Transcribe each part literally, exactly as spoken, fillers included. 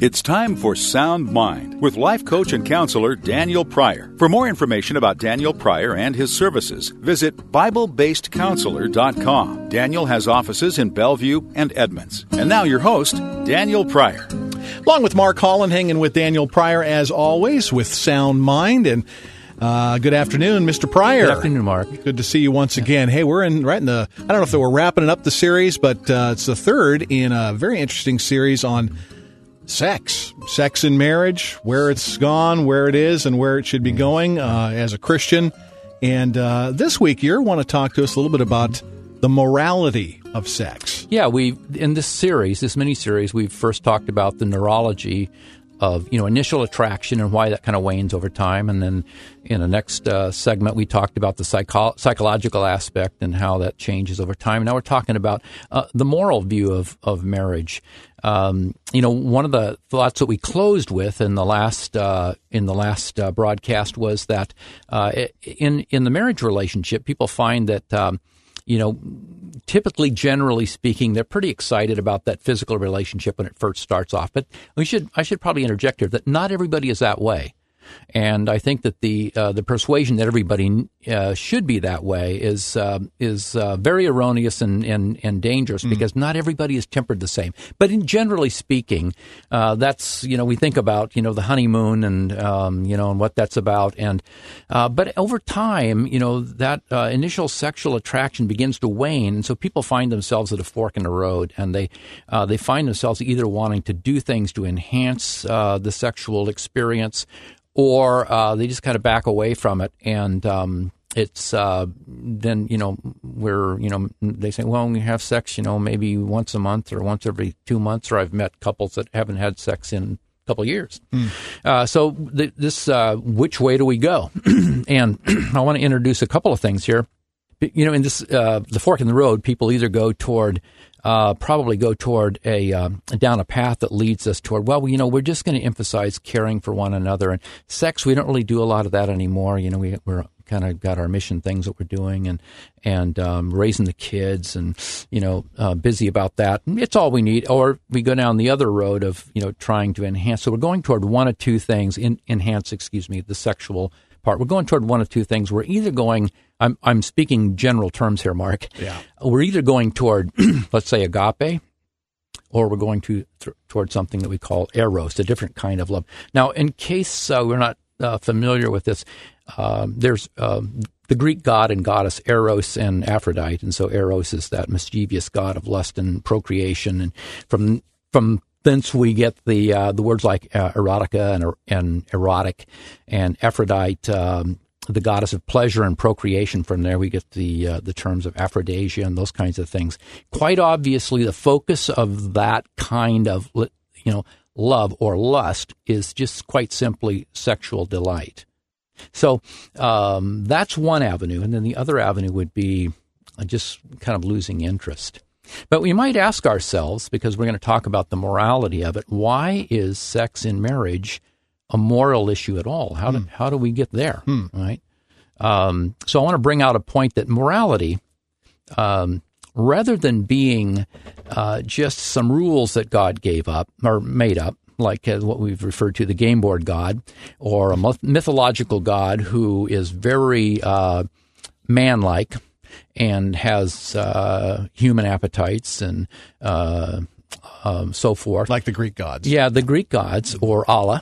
It's time for Sound Mind with life coach and counselor Daniel Pryor. For more information about Daniel Pryor and his services, visit Bible Based Counselor dot com. Daniel has offices in Bellevue and Edmonds. And now your host, Daniel Pryor. Along with Mark Holland, hanging with Daniel Pryor as always with Sound Mind. And uh, good afternoon, Mister Pryor. Good afternoon, Mark. Good to see you once again. Hey, we're in right in the, I don't know if we're wrapping up the series, but uh, it's the third in a very interesting series on sex. Sex in marriage, where it's gone, where it is, and where it should be going uh, as a Christian. And uh, this week, you want to talk to us a little bit about the morality of sex. Yeah, we in this series, this mini-series, we've first talked about the neurology of, you know, initial attraction and why that kind of wanes over time. And then in the next uh, segment, we talked about the psycho- psychological aspect and how that changes over time. Now we're talking about uh, the moral view of, of marriage. Um, you know, one of the thoughts that we closed with in the last uh, in the last uh, broadcast was that uh, in in the marriage relationship, people find that um, you know, typically, generally speaking, they're pretty excited about that physical relationship when it first starts off. But we should I should probably interject here that not everybody is that way. And I think that the uh, the persuasion that everybody uh, should be that way is uh, is uh, very erroneous and, and, and dangerous mm. because not everybody is tempered the same. But in generally speaking, uh, that's, you know, we think about, you know, the honeymoon and, um, you know, and what that's about. And uh, but over time, you know, that uh, initial sexual attraction begins to wane. And so people find themselves at a fork in the road, and they uh, they find themselves either wanting to do things to enhance uh, the sexual experience, or uh, they just kind of back away from it, and um, it's uh, then, you know, we're, you know, they say, well, we have sex, you know, maybe once a month or once every two months, or I've met couples that haven't had sex in a couple of years. Mm. Uh, so th- this, uh, which way do we go? And I want to introduce a couple of things here. You know, in this, uh, the fork in the road, people either go toward Uh, probably go toward a uh, down a path that leads us toward, well, you know, we're just going to emphasize caring for one another. And sex, we don't really do a lot of that anymore. You know, we, we're kind of got our mission things that we're doing, and and um, raising the kids, and, you know, uh, busy about that. It's all we need. Or we go down the other road of, you know, trying to enhance. So we're going toward one of two things, in, enhance, excuse me, the sexual part. We're going toward one of two things. We're either going, I'm I'm speaking general terms here, Mark. Yeah. We're either going toward, let's say, agape, or we're going to th- toward something that we call eros, a different kind of love. Now, in case uh, we're not uh, familiar with this, uh, there's uh, the Greek god and goddess Eros and Aphrodite, and so Eros is that mischievous god of lust and procreation, and from from thence we get the uh, the words like uh, erotica and and erotic, and Aphrodite, um, the goddess of pleasure and procreation. From there we get the uh, the terms of Aphrodisia and those kinds of things. Quite obviously, the focus of that kind of, you know, love or lust is just quite simply sexual delight. So um, that's one avenue, and then the other avenue would be just kind of losing interest. But we might ask ourselves, because we're going to talk about the morality of it, why is sex in marriage a moral issue at all? How do, hmm. how do we get there, hmm. right? Um, so I want to bring out a point that morality, um, rather than being uh, just some rules that God gave up or made up, like uh, what we've referred to, the game board God, or a mythological God who is very uh, man-like and has uh, human appetites and uh, um, so forth. Like the Greek gods. Yeah, the Greek gods, or Allah.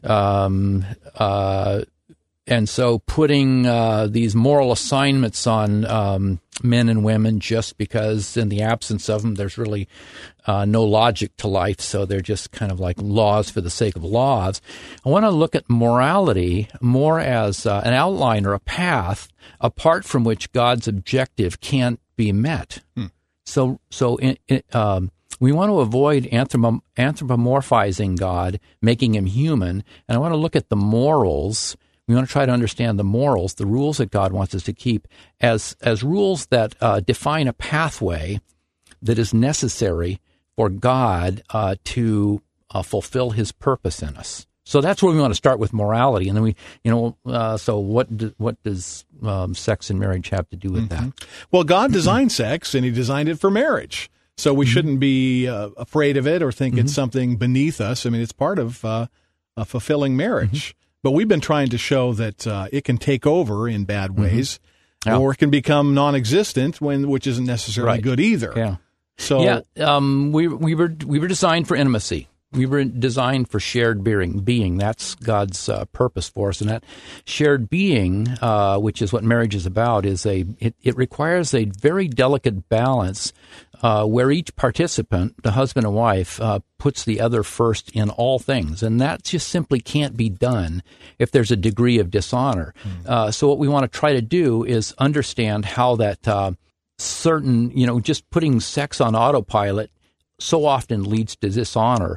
Um, uh, and so putting uh, these moral assignments on um, men and women just because in the absence of them, there's really uh, no logic to life, so they're just kind of like laws for the sake of laws. I want to look at morality more as uh, an outline or a path apart from which God's objective can't be met. Hmm. So, so in, in, um, we want to avoid anthropom- anthropomorphizing God, making him human, and I want to look at the morals. We want to try to understand the morals, the rules that God wants us to keep, as as rules that uh, define a pathway that is necessary for God uh, to uh, fulfill his purpose in us. So that's where we want to start with morality, and then we, you know, uh, so what do, what does um, sex and marriage have to do with mm-hmm. that? Well, God designed sex, and he designed it for marriage. So we Mm-hmm. shouldn't be uh, afraid of it or think Mm-hmm. it's something beneath us. I mean, it's part of uh, a fulfilling marriage. Mm-hmm. But we've been trying to show that uh, it can take over in bad ways, mm-hmm. yeah. or it can become non-existent, when which isn't necessarily right. good either. Yeah. So yeah, um, we we were we were designed for intimacy. We were designed for shared being. Being that's God's uh, purpose for us, and that shared being, uh, which is what marriage is about, is a it, it requires a very delicate balance uh, where each participant, the husband and wife, uh, puts the other first in all things, and that just simply can't be done if there's a degree of dishonor. Mm. Uh, so what we want to try to do is understand how that uh, certain, you know, just putting sex on autopilot so often leads to dishonor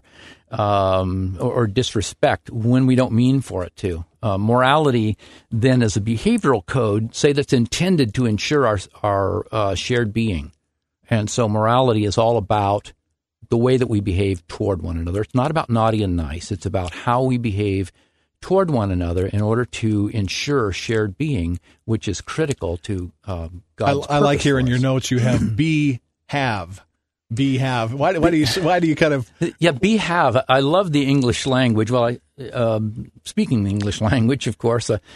um, or, or disrespect when we don't mean for it to. Uh, morality, then, is a behavioral code, say, that's intended to ensure our our uh, shared being. And so morality is all about the way that we behave toward one another. It's not about naughty and nice. It's about how we behave toward one another in order to ensure shared being, which is critical to um, God's I, I like here in us. your notes you have be, have. Be have. Why, why do you why do you kind of yeah be have? I love the English language. Well, I um, speaking the English language, of course, uh,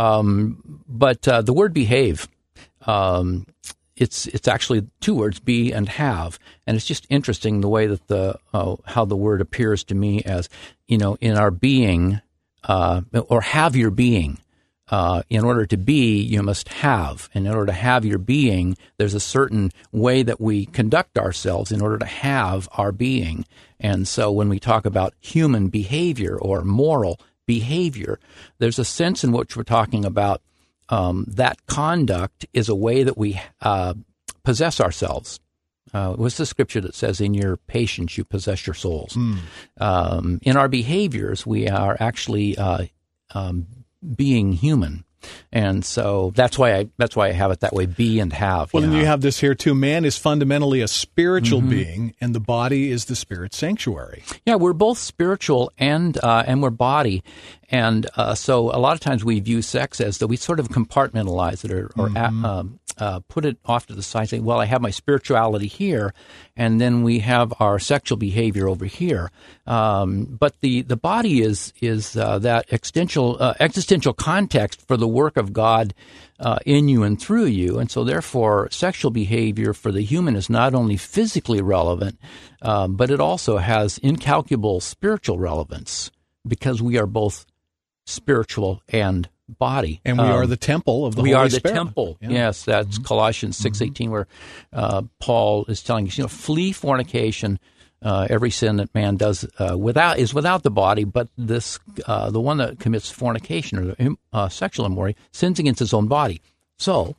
um, but uh, the word behave. Um, it's it's actually two words, be and have, and it's just interesting the way that the uh, how the word appears to me as, you know, in our being uh, or have your being. Uh, in order to be, you must have. And in order to have your being, there's a certain way that we conduct ourselves in order to have our being. And so when we talk about human behavior or moral behavior, there's a sense in which we're talking about um, that conduct is a way that we uh, possess ourselves. Uh, what's the scripture that says, in your patience you possess your souls? Mm. Um, in our behaviors, we are actually uh, um, being human. And so that's why I that's why I have it that way, be and have. Well, you and know? you have this here too. Man is fundamentally a spiritual Mm-hmm. being, and the body is the spirit sanctuary. Yeah, we're both spiritual and uh, and we're body. And uh, so a lot of times we view sex as though we sort of compartmentalize it or, or Mm-hmm. a, um, uh, put it off to the side, saying, well, I have my spirituality here, and then we have our sexual behavior over here. Um, but the, the body is is uh, that existential, uh, existential context for the work of God uh, in you and through you. And so therefore, sexual behavior for the human is not only physically relevant, um, but it also has incalculable spiritual relevance, because we are both spiritual and body. And we um, are the temple of the we Holy are the Spirit. temple. Yeah. Yes, that's mm-hmm. Colossians six eighteen, where uh, Paul is telling us, you know, flee fornication. Uh, every sin that man does uh, without is without the body, but this uh, the one that commits fornication or uh, sexual immorality sins against his own body. So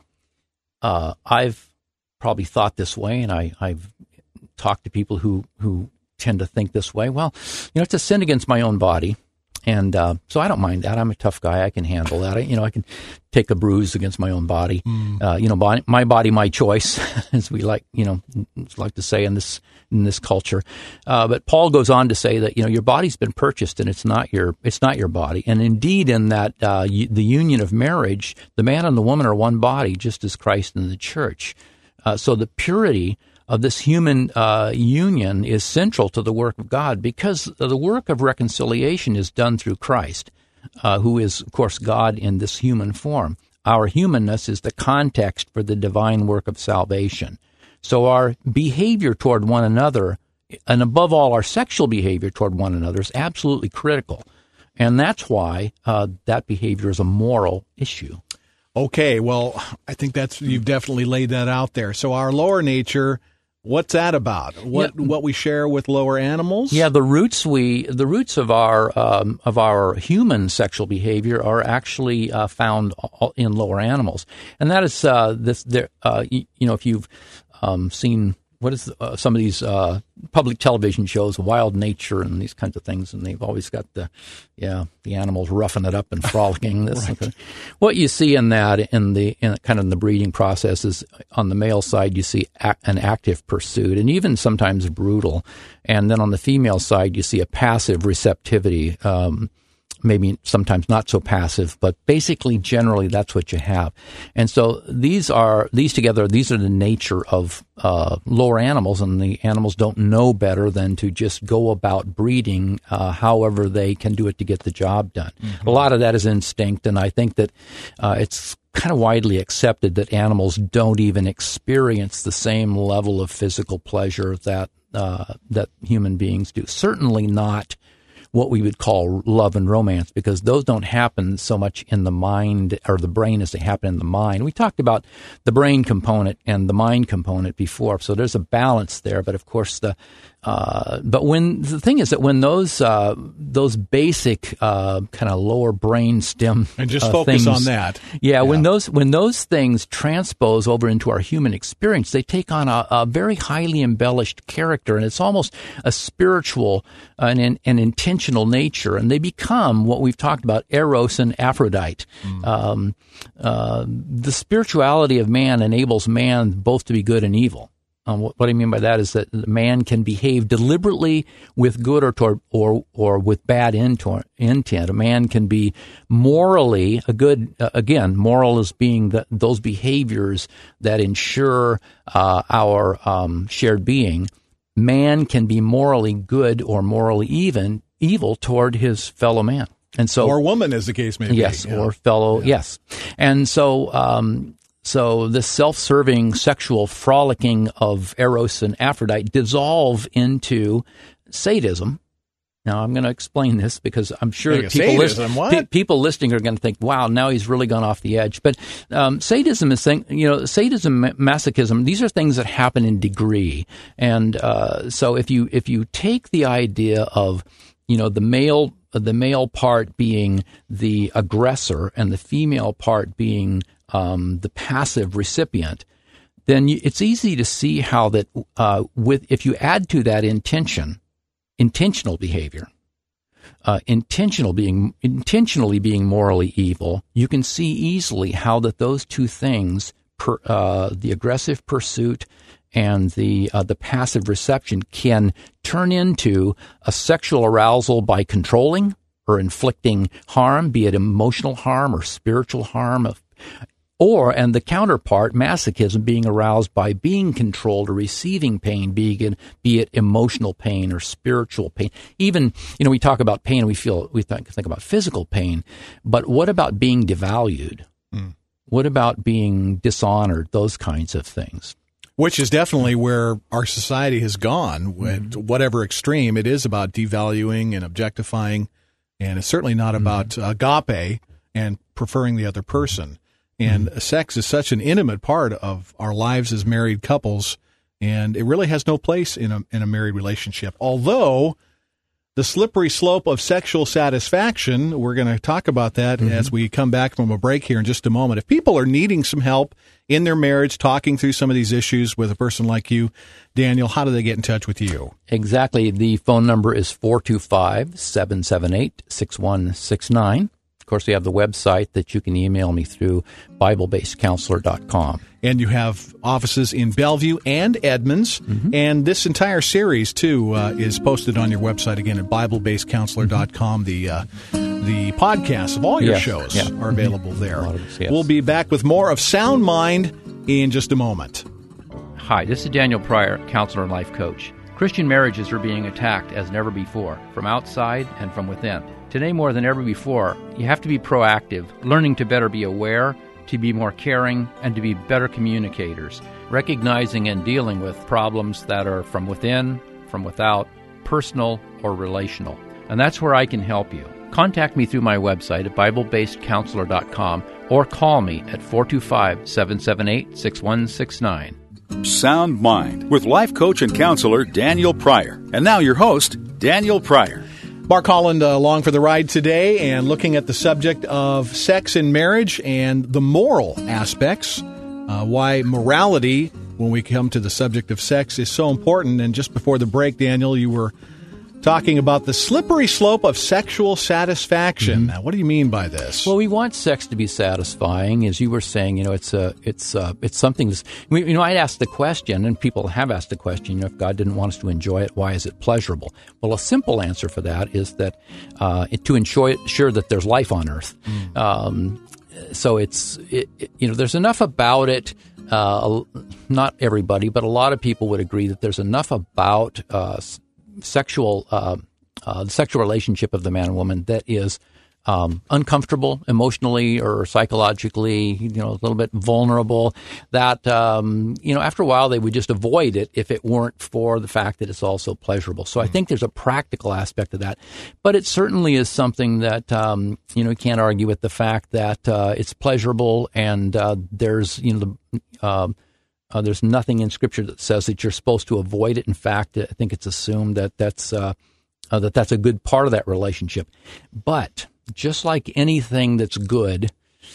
uh, I've probably thought this way, and I, I've talked to people who who tend to think this way. Well, you know, it's a sin against my own body. And uh, so I don't mind that. I'm a tough guy. I can handle that. I, you know, I can take a bruise against my own body. Mm. Uh, you know, body, my body, my choice, as we like, you know, like to say in this in this culture. Uh, but Paul goes on to say that, you know, your body's been purchased, and it's not your it's not your body. And indeed, in that uh, y- the union of marriage, the man and the woman are one body, just as Christ and the church. Uh, so the purity of this human uh, union is central to the work of God, because the work of reconciliation is done through Christ, uh, who is, of course, God in this human form. Our humanness is the context for the divine work of salvation. So our behavior toward one another, and above all our sexual behavior toward one another, is absolutely critical. And that's why uh, that behavior is a moral issue. Okay, well, I think that's you've definitely laid that out there. So our lower nature, what's that about? What yeah. what we share with lower animals? Yeah, the roots we the roots of our um, of our human sexual behavior are actually uh, found in lower animals, and that is uh, this. There, uh, you, you know, if you've um, seen what is uh, some of these uh, public television shows, Wild Nature and these kinds of things, and they've always got the yeah the animals roughing it up and frolicking. This right. What you see in that in the in kind of in the breeding process is on the male side you see a, an active pursuit and even sometimes brutal, and then on the female side you see a passive receptivity. Um, maybe sometimes not so passive, but basically, generally, that's what you have. And so these are these together. These are the nature of uh, lower animals, and the animals don't know better than to just go about breeding, uh, however they can do it to get the job done. Mm-hmm. A lot of that is instinct, and I think that uh, it's kind of widely accepted that animals don't even experience the same level of physical pleasure that uh, that human beings do. Certainly not what we would call love and romance, because those don't happen so much in the mind or the brain as they happen in the mind. We talked about the brain component and the mind component before, so there's a balance there. But of course, the uh, but when the thing is that when those uh, those basic uh, kind of lower brain stem and just uh, focus things, on that, yeah, yeah, when those when those things transpose over into our human experience, they take on a, a very highly embellished character, and it's almost a spiritual uh, and an intentional nature, and they become what we've talked about, Eros and Aphrodite. Mm. Um, uh, the spirituality of man enables man both to be good and evil. Um, what, what I mean by that is that man can behave deliberately with good or toward, or or with bad intent. A man can be morally a good. Uh, again, moral is being the, those behaviors that ensure uh, our um, shared being. Man can be morally good or morally even evil toward his fellow man, and so or woman, as the case may be. Yes, yeah. or fellow. Yeah. Yes, and so. Um, So the self-serving sexual frolicking of Eros and Aphrodite dissolve into sadism. Now, I'm going to explain this because I'm sure like that people, sadism, list, pe- people listening are going to think, wow, now he's really gone off the edge. But um, sadism is, thing, you know, sadism, masochism, these are things that happen in degree. And uh, so if you if you take the idea of, you know, the male the male part being the aggressor and the female part being Um, the passive recipient, then you, it's easy to see how that uh, with if you add to that intention, intentional behavior, uh, intentional being intentionally being morally evil, you can see easily how that those two things, per, uh, the aggressive pursuit and the uh, the passive reception, can turn into a sexual arousal by controlling or inflicting harm, be it emotional harm or spiritual harm of. Or, and the counterpart, masochism, being aroused by being controlled or receiving pain, be it, be it emotional pain or spiritual pain. Even, you know, we talk about pain, we feel, we think, think about physical pain, but what about being devalued? Mm. What about being dishonored? Those kinds of things. Which is definitely where our society has gone, with mm-hmm. whatever extreme. It is about devaluing and objectifying, and it's certainly not about mm-hmm. agape and preferring the other person. And mm-hmm. sex is such an intimate part of our lives as married couples, and it really has no place in a in a married relationship. Although the slippery slope of sexual satisfaction, we're going to talk about that mm-hmm. as we come back from a break here in just a moment. If people are needing some help in their marriage, talking through some of these issues with a person like you, Daniel, how do they get in touch with you? Exactly. The phone number is four two five, seven seven eight, six one six nine. Of course, we have the website that you can email me through, Bible Based Counselor dot com. And you have offices in Bellevue and Edmonds. Mm-hmm. And this entire series, too, uh, is posted on your website, again, at Bible Based Counselor dot com. The uh, the podcasts of all your yes. shows yeah. are available there. Us, yes. We'll be back with more of Sound Mind in just a moment. Hi, this is Daniel Pryor, counselor and life coach. Christian marriages are being attacked as never before, from outside and from within. Today, more than ever before, you have to be proactive, learning to better be aware, to be more caring, and to be better communicators, recognizing and dealing with problems that are from within, from without, personal or relational. And that's where I can help you. Contact me through my website at Bible Based Counselor dot com or call me at four two five, seven seven eight, six one six nine. Sound Mind with life coach and counselor Daniel Pryor. And now your host, Daniel Pryor. Mark Holland uh, along for the ride today and looking at the subject of sex in marriage and the moral aspects, uh, why morality, when we come to the subject of sex, is so important. And just before the break, Daniel, you were talking about the slippery slope of sexual satisfaction. Mm-hmm. Now, what do you mean by this? Well, we want sex to be satisfying, as you were saying. You know, it's a, it's a, it's something that's. We, you know, I'd ask the question, and people have asked the question. You know, if God didn't want us to enjoy it, why is it pleasurable? Well, a simple answer for that is that uh, it, to ensure sure that there's life on Earth. Mm. Um, so it's, it, it, you know, there's enough about it. Uh, not everybody, but a lot of people would agree that there's enough about uh, sexual, uh, uh, the sexual relationship of the man and woman that is um, uncomfortable emotionally or psychologically, you know, a little bit vulnerable, that, um, you know, after a while they would just avoid it if it weren't for the fact that it's also pleasurable. So I think there's a practical aspect of that. But it certainly is something that, um, you know, you can't argue with the fact that uh, it's pleasurable, and uh, there's, you know, the, uh, uh, there's nothing in Scripture that says that you're supposed to avoid it. In fact, I think it's assumed that that's, uh, uh, that that's a good part of that relationship. But just like anything that's good,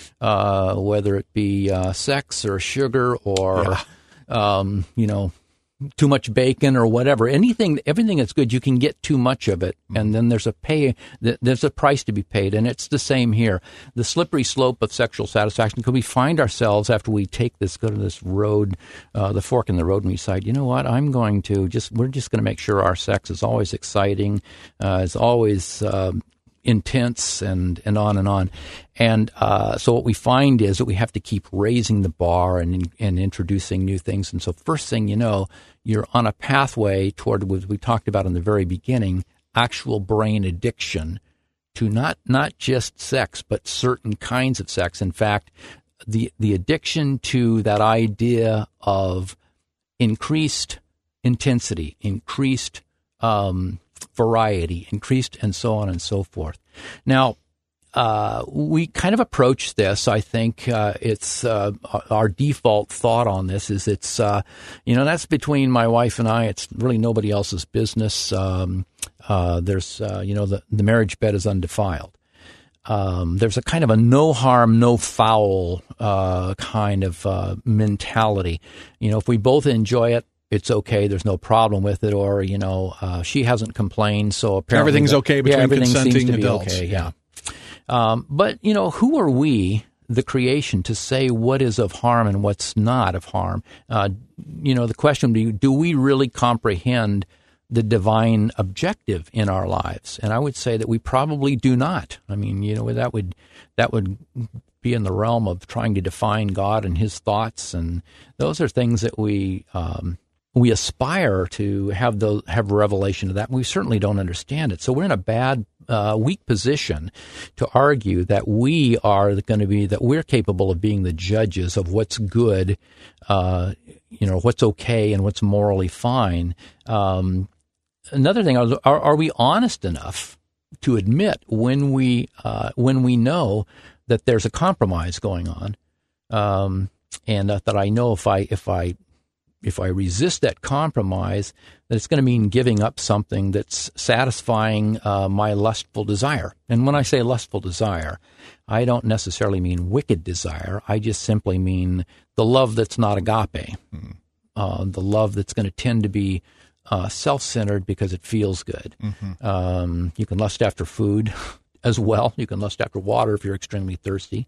uh, whether it be uh, sex or sugar or, yeah. um, you know, too much bacon or whatever, anything, everything that's good, you can get too much of it, and then there's a pay, there's a price to be paid, and it's the same here. The slippery slope of sexual satisfaction. Could we find ourselves after we take this, go to this road, uh, the fork in the road, and we decide, you know what, I'm going to just, we're just going to make sure our sex is always exciting, uh, is always uh, intense, and, and on and on. And uh, so what we find is that we have to keep raising the bar and, and introducing new things. And so first thing you know, you're on a pathway toward what we talked about in the very beginning, actual brain addiction to not, not just sex, but certain kinds of sex. In fact, the, the addiction to that idea of increased intensity, increased um variety, increased, and so on and so forth. Now, uh, we kind of approach this, I think, uh, it's uh, our default thought on this is it's, uh, you know, that's between my wife and I. It's really nobody else's business. Um, uh, there's, uh, you know, the, the marriage bed is undefiled. Um, there's a kind of a no harm, no foul uh, kind of uh, mentality. You know, if we both enjoy it, it's okay. There's no problem with it, or you know, uh, she hasn't complained, so apparently everything's the, okay between yeah, everything consenting seems to adults. Be okay, yeah. Um, but you know, who are we, the creation, to say what is of harm and what's not of harm? Uh, you know, the question would be: do we really comprehend the divine objective in our lives? And I would say that we probably do not. I mean, you know, that would that would be in the realm of trying to define God and His thoughts, and those are things that we. Um, We aspire to have the have revelation of that. We certainly don't understand it. So we're in a bad, uh, weak position to argue that we are going to be, that we're capable of being the judges of what's good, uh, you know, what's okay and what's morally fine. Um, another thing, are, are we honest enough to admit when we uh, when we know that there's a compromise going on, um, and uh, that I know if I if I If I resist that compromise, that it's going to mean giving up something that's satisfying uh, my lustful desire. And when I say lustful desire, I don't necessarily mean wicked desire. I just simply mean the love that's not agape, mm-hmm. uh, the love that's going to tend to be uh, self-centered because it feels good. Mm-hmm. Um, you can lust after food as well. You can lust after water if you're extremely thirsty.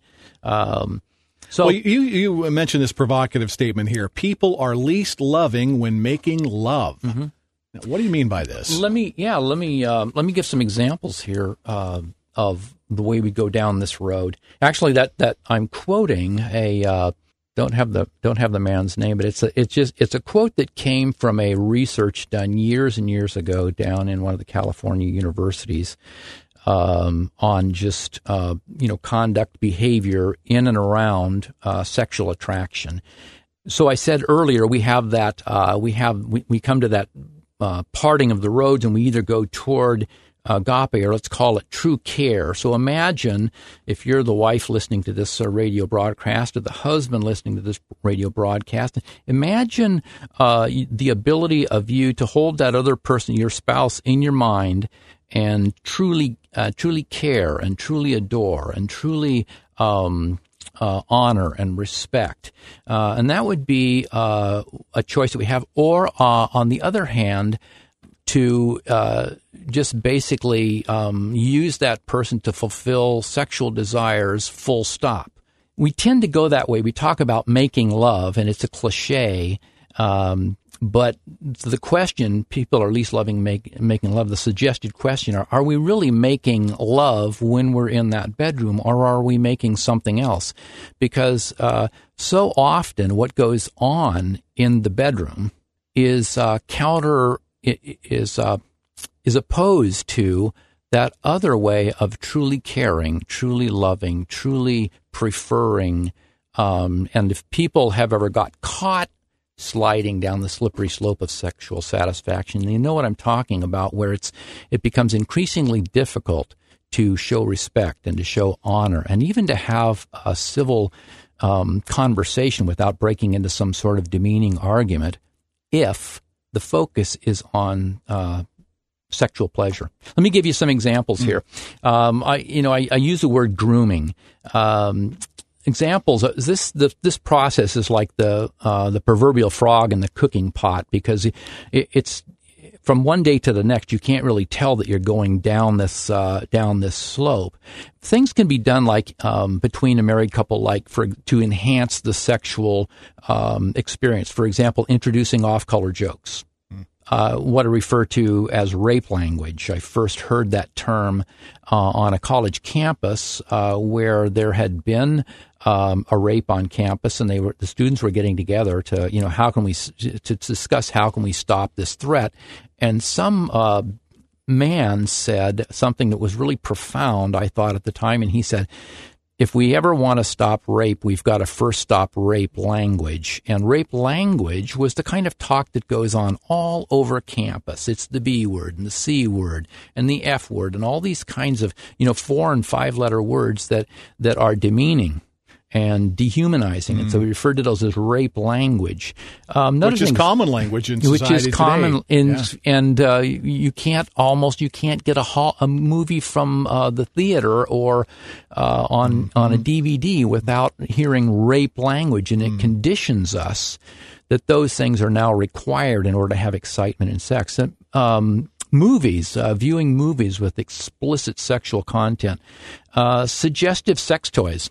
Um So well, you, you mentioned this provocative statement here. People are least loving when making love. Mm-hmm. Now, what do you mean by this? Let me, yeah, let me uh, let me give some examples here uh, of the way we go down this road. Actually, that that I'm quoting a uh, don't have the don't have the man's name, but it's a, it's just it's a quote that came from a research done years and years ago down in one of the California universities. Um, on just, uh, you know, conduct, behavior in and around uh, sexual attraction. So I said earlier, we have that, uh, we have, we, we come to that uh, parting of the roads, and we either go toward agape, or let's call it true care. So imagine if you're the wife listening to this uh, radio broadcast, or the husband listening to this radio broadcast. Imagine uh, the ability of you to hold that other person, your spouse, in your mind, and truly, uh, truly care, and truly adore, and truly um, uh, honor and respect, uh, and that would be uh, a choice that we have. Or, uh, on the other hand, to uh, just basically um, use that person to fulfill sexual desires, full stop. We tend to go that way. We talk about making love, and it's a cliche, um, but the question, people are least loving make, making love, the suggested question are, are we really making love when we're in that bedroom, or are we making something else? Because uh, so often what goes on in the bedroom is uh, counter, is uh, is opposed to that other way of truly caring, truly loving, truly preferring. Um, and if people have ever got caught sliding down the slippery slope of sexual satisfaction, you know what I'm talking about, where it's it becomes increasingly difficult to show respect and to show honor and even to have a civil um, conversation without breaking into some sort of demeaning argument if the focus is on uh, sexual pleasure. Let me give you some examples here. Um, I, you know, I, I use the word grooming. Um, Examples. This the, this process is like the uh, the proverbial frog in the cooking pot, because it, it's from one day to the next. You can't really tell that you're going down this uh, down this slope. Things can be done like um, between a married couple, like for to enhance the sexual um, experience. For example, introducing off-color jokes. Uh, what I refer to as rape language. I first heard that term uh, on a college campus uh, where there had been um, a rape on campus, and they were the students were getting together to, you know, how can we to discuss how can we stop this threat, and some uh, man said something that was really profound, I thought at the time, and he said, if we ever want to stop rape, we've got to first stop rape language. And rape language was the kind of talk that goes on all over campus. It's the B word and the C word and the F word and all these kinds of, you know, four and five letter words that, that are demeaning and dehumanizing. Mm. And so we refer to those as rape language. Um, which is things, common language in society Which is common, today. in, yeah. and uh, you can't almost, you can't get a, hall, a movie from uh, the theater or uh, on, mm-hmm. on a D V D without hearing rape language, and it mm. conditions us that those things are now required in order to have excitement in sex. And, um, movies, uh, viewing movies with explicit sexual content, uh, suggestive sex toys.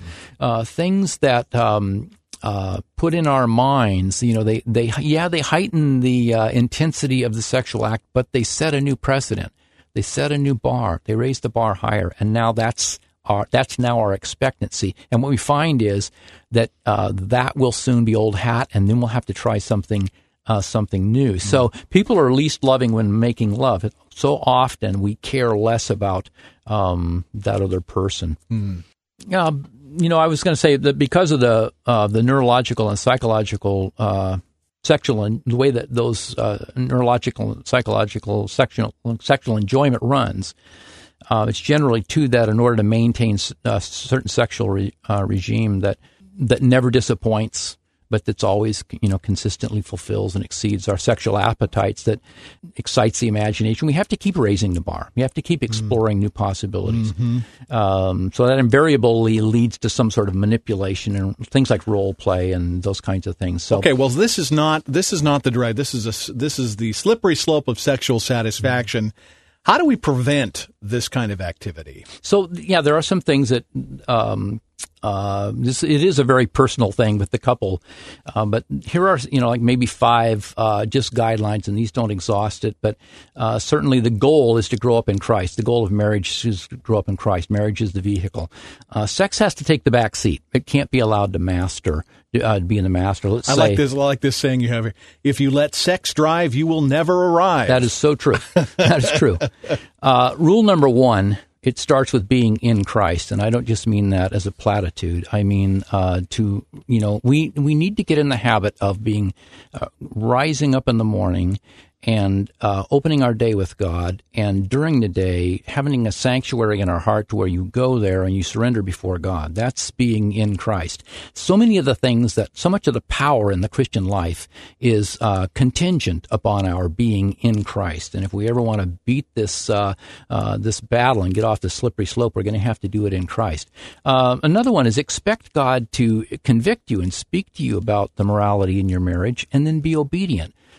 Uh, things that um, uh, put in our minds, you know, they, they yeah, they heighten the uh, intensity of the sexual act, but they set a new precedent. They set a new bar. They raise the bar higher, and now that's our that's now our expectancy. And what we find is that uh, that will soon be old hat, and then we'll have to try something uh, something new. Mm-hmm. So people are least loving when making love. So often we care less about um, that other person. Mm. Uh, You know, I was going to say that because of the uh, the neurological and psychological uh, sexual and the way that those uh, neurological and psychological sexual sexual enjoyment runs, uh, it's generally to that in order to maintain a certain sexual re, uh, regime that that never disappoints, but that's always, you know, consistently fulfills and exceeds our sexual appetites, that excites the imagination. We have to keep raising the bar. We have to keep exploring mm. new possibilities. Mm-hmm. Um, so that invariably leads to some sort of manipulation and things like role play and those kinds of things. So, okay, well, this is not this is not the drive. This is a this is the slippery slope of sexual satisfaction. Mm-hmm. How do we prevent this kind of activity? So, yeah, there are some things that. Um, Uh, this, it is a very personal thing with the couple, uh, but here are, you know, like maybe five uh, just guidelines, and these don't exhaust it, but uh, certainly the goal is to grow up in Christ. The goal of marriage is to grow up in Christ. Marriage is the vehicle. Uh, sex has to take the back seat. It can't be allowed to master, uh, be in the master. Let's I say, like this. I like this saying you have here. If you let sex drive, you will never arrive. That is so true. That is true. Uh, rule number one. It starts with being in Christ, and I don't just mean that as a platitude. I mean uh, to, you know, we, we need to get in the habit of being, uh, rising up in the morning and uh, opening our day with God, and during the day having a sanctuary in our heart to where you go there and you surrender before God. That's being in Christ. So many of the things that, so much of the power in the Christian life is uh, contingent upon our being in Christ. And if we ever want to beat this uh, uh, this battle and get off the slippery slope, we're going to have to do it in Christ. Uh, another one is expect God to convict you and speak to you about the morality in your marriage, and then be obedient.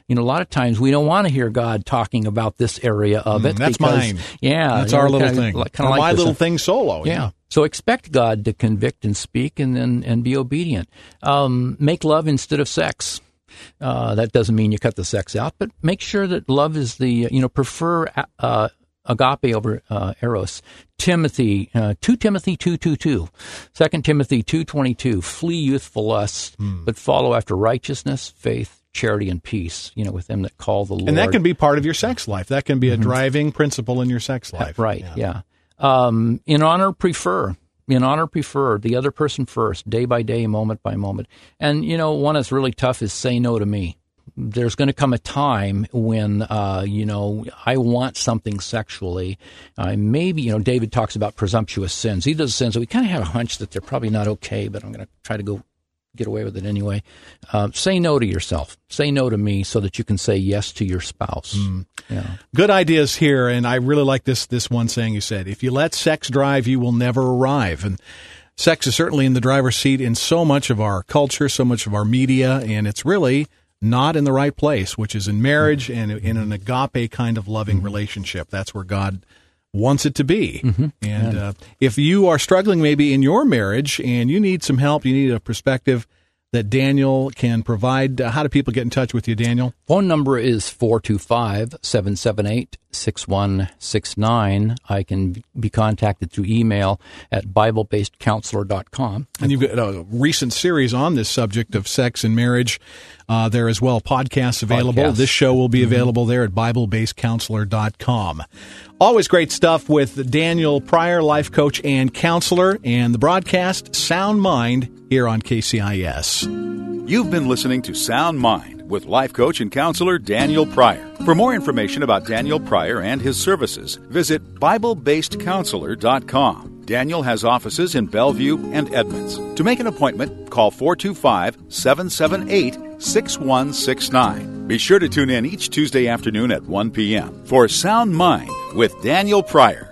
You know, a lot of times we don't want to hear God talking about this area of it. Mm, that's because, mine. Yeah. That's our know, little kinda, thing. Kind or of like my this. little thing solo. Yeah. yeah. So expect God to convict and speak and then and be obedient. Um, make love instead of sex. Uh, that doesn't mean you cut the sex out, but make sure that love is the, you know, prefer uh, agape over uh, eros. Timothy, uh, two Timothy two two two, Second Timothy two twenty-two. Flee youthful lusts, hmm. but follow after righteousness, faith, charity, and peace. You know, with them that call the Lord. And that can be part of your sex life. That can be a mm-hmm. driving principle in your sex life. Right. Yeah. yeah. Um, in honor, prefer. In honor, prefer the other person first, day by day, moment by moment. And, you know, one that's really tough is say no to me. There's going to come a time when, uh, you know, I want something sexually. Uh, maybe, you know, David talks about presumptuous sins. He does sins that we kind of have a hunch that they're probably not okay, but I'm going to try to go get away with it anyway. Uh, say no to yourself. Say no to me so that you can say yes to your spouse. Mm. Yeah. Good ideas here, and I really like this this one saying you said, if you let sex drive, you will never arrive. And sex is certainly in the driver's seat in so much of our culture, so much of our media, and it's really not in the right place, which is in marriage and in an agape kind of loving mm-hmm. relationship. That's where God wants it to be. Mm-hmm. And uh, if you are struggling maybe in your marriage and you need some help, you need a perspective that Daniel can provide, uh, how do people get in touch with you, Daniel? Phone number is four two five, seven seven eight, six one six nine. I can be contacted through email at bible based counselor dot com. And you've got a recent series on this subject of sex and marriage uh, there as well. Podcasts available. Podcasts. This show will be available mm-hmm. there at bible based counselor dot com. Always great stuff with Daniel Pryor, life coach and counselor, and the broadcast Sound Mind here on K C I S. You've been listening to Sound Mind with life coach and counselor Daniel Pryor. For more information about Daniel Pryor and his services, visit bible based counselor dot com. Daniel has offices in Bellevue and Edmonds. To make an appointment, call four two five, seven seven eight, six one six nine. Be sure to tune in each Tuesday afternoon at one p.m. for Sound Mind with Daniel Pryor.